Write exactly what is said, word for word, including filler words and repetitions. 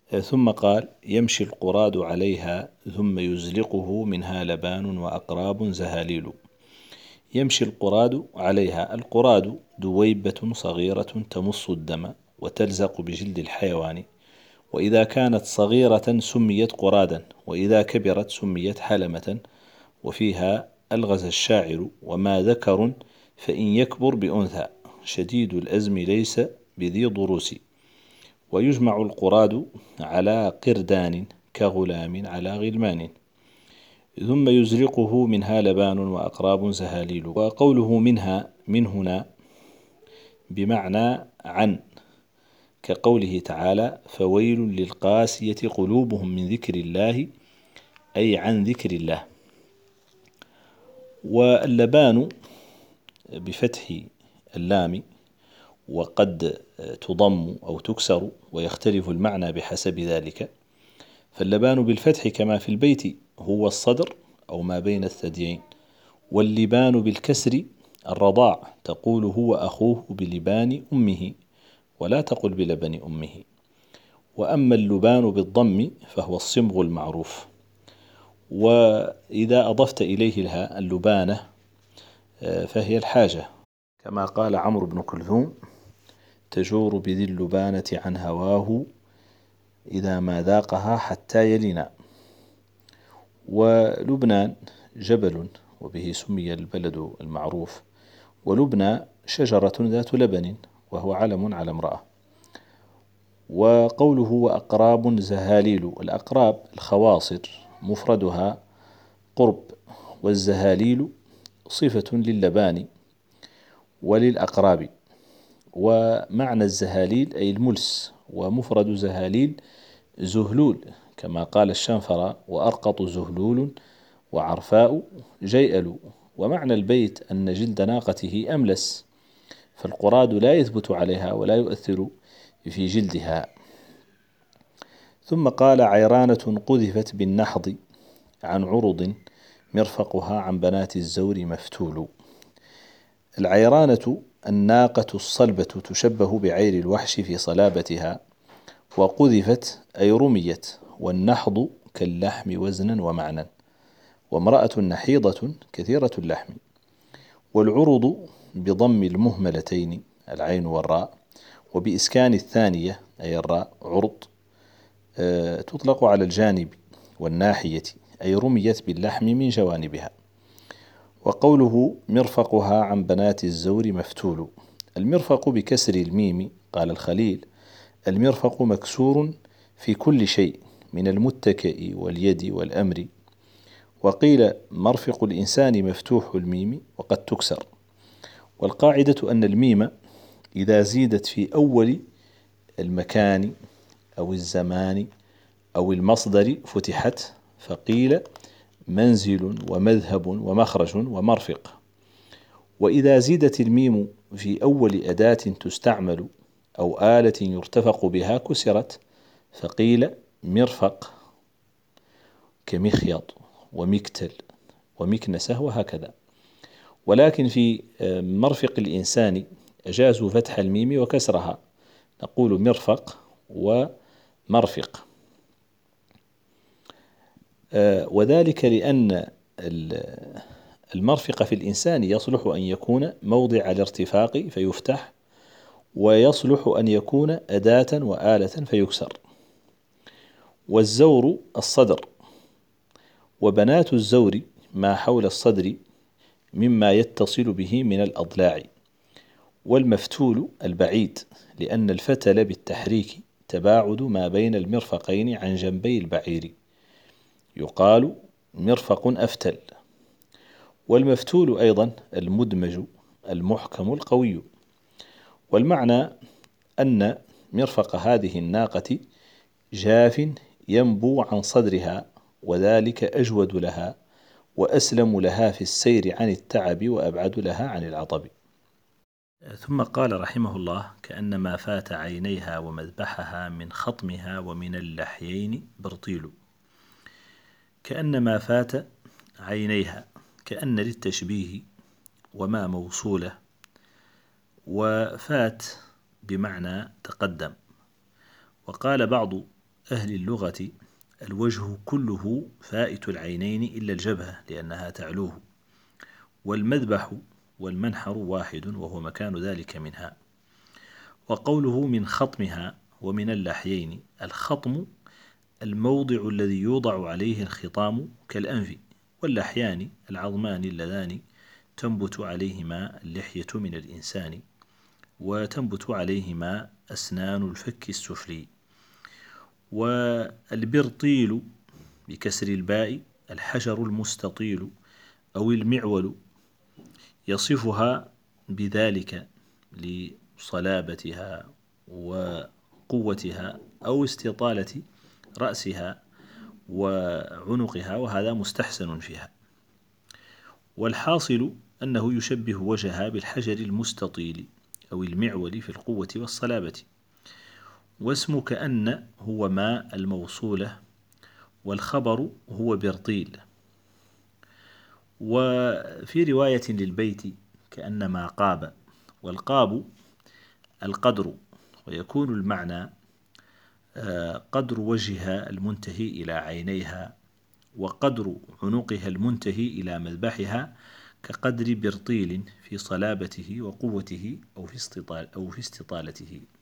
ثم قال: يمشي القراد عليها ثم يزلقه منها لبان وأقراب زهاليل. يمشي القراد عليها. القراد دويبة صغيرة تمص الدم وتلزق بجلد الحيوان، وإذا كانت صغيرة سميت قرادا، وإذا كبرت سميت حلمة. وفيها ألغز الشاعر: وما ذكر فإن يكبر بأنثى، شديد الأزم ليس بذي ضروس. ويجمع القراد على قردان كغلام على غلمان، ثم يزرقه منها لبان وأقراب زهاليل. وقوله منها من هنا بمعنى عن، كقوله تعالى: فويل للقاسية قلوبهم من ذكر الله، أي عن ذكر الله. واللبان بفتح اللام، وقد تضم أو تكسر، ويختلف المعنى بحسب ذلك. فاللبان بالفتح كما في البيت هو الصدر أو ما بين الثديين، واللبان بالكسر الرضاع، تقول هو أخوه بلبان أمه، ولا تقل بلبن أمه. وأما اللبان بالضم فهو الصمغ المعروف. وإذا أضفت إليه الهاء اللبانة فهي الحاجة، كما قال عمرو بن كلثوم: تجور بذي اللبانة عن هواه إذا ما ذاقها حتى يلنا. ولبنان جبل، وبه سمي البلد المعروف. ولبنى شجرة ذات لبن، وهو علم على امرأة. وقوله وأقراب زهاليل: الأقراب الخواصر، مفردها قرب، والزهاليل صفة للبان وللأقراب. ومعنى الزهاليل أي الملس، ومفرد زهاليل زهلول، كما قال الشنفر: وأرقط زهلول وعرفاء جيئل. ومعنى البيت أن جلد ناقته أملس، فالقراد لا يثبت عليها ولا يؤثر في جلدها. ثم قال: عيرانة قذفت بالنحض عن عرض، مرفقها عن بنات الزور مفتول. العيرانة الناقة الصلبة، تشبه بعير الوحش في صلابتها. وقذفت أي رميت، والنحض كاللحم وزنا ومعنى. وامرأة نحيضة كثيرة اللحم. والعرض بضم المهملتين العين والراء، وبإسكان الثانية أي الراء عرض، أه تطلق على الجانب والناحية، أي رميت باللحم من جوانبها. وقوله مرفقها عن بنات الزور مفتول: المرفق بكسر الميم. قال الخليل: المرفق مكسور في كل شيء من المتكئ واليد والأمر. وقيل مرفق الإنسان مفتوح الميم وقد تكسر. والقاعدة أن الميم إذا زيدت في أول المكان أو الزمان أو المصدر فتحت، فقيل منزل ومذهب ومخرج ومرفق. وإذا زيدت الميم في أول أداة تستعمل أو آلة يرتفق بها كسرت، فقيل مرفق، كمخيط ومكتل ومكنسة وهكذا. ولكن في مرفق الإنسان أجازوا فتح الميم وكسرها، نقول مرفق ومرفق. وذلك لأن المرفق في الإنسان يصلح أن يكون موضع الارتفاق فيفتح، ويصلح أن يكون أداة وآلة فيكسر. والزور الصدر، وبنات الزور ما حول الصدر مما يتصل به من الأضلاع. والمفتول البعيد، لأن الفتل بالتحريك تباعد ما بين المرفقين عن جنبي البعير، يقال مرفق أفتل. والمفتول أيضا المدمج المحكم القوي. والمعنى أن مرفق هذه الناقة جاف ينبو عن صدرها، وذلك أجود لها وأسلم لها في السير عن التعب وأبعد لها عن العطب. ثم قال رحمه الله: كأنما فات عينيها ومذبحها من خطمها ومن اللحيين برطيل. كأنما فات عينيها، كأن للتشبيه، وما موصولة، وفات بمعنى تقدم. وقال بعض أهل اللغة الوجه كله فائت العينين إلا الجبهة لأنها تعلوه، والمذبح والمنحر واحد وهو مكان ذلك منها. وقوله من خطمها ومن اللحيين، الخطم الموضع الذي يوضع عليه الخطام كالأنف، واللحيان العظمان اللذان تنبت عليهما اللحية من الإنسان، وتنبت عليهما أسنان الفك السفلي. والبرطيل بكسر الباء الحجر المستطيل أو المعول، يصفها بذلك لصلابتها وقوتها أو استطالة رأسها وعنقها، وهذا مستحسن فيها. والحاصل أنه يشبه وجهها بالحجر المستطيل أو المعول في القوة والصلابة. واسم كأن هو ما الموصولة، والخبر هو برطيل. وفي رواية للبيت كأنما قاب، والقاب القدر، ويكون المعنى قدر وجهها المنتهي إلى عينيها، وقدر عنقها المنتهي إلى مذبحها، كقدر برطيل في صلابته وقوته أو في استطال أو في استطالته.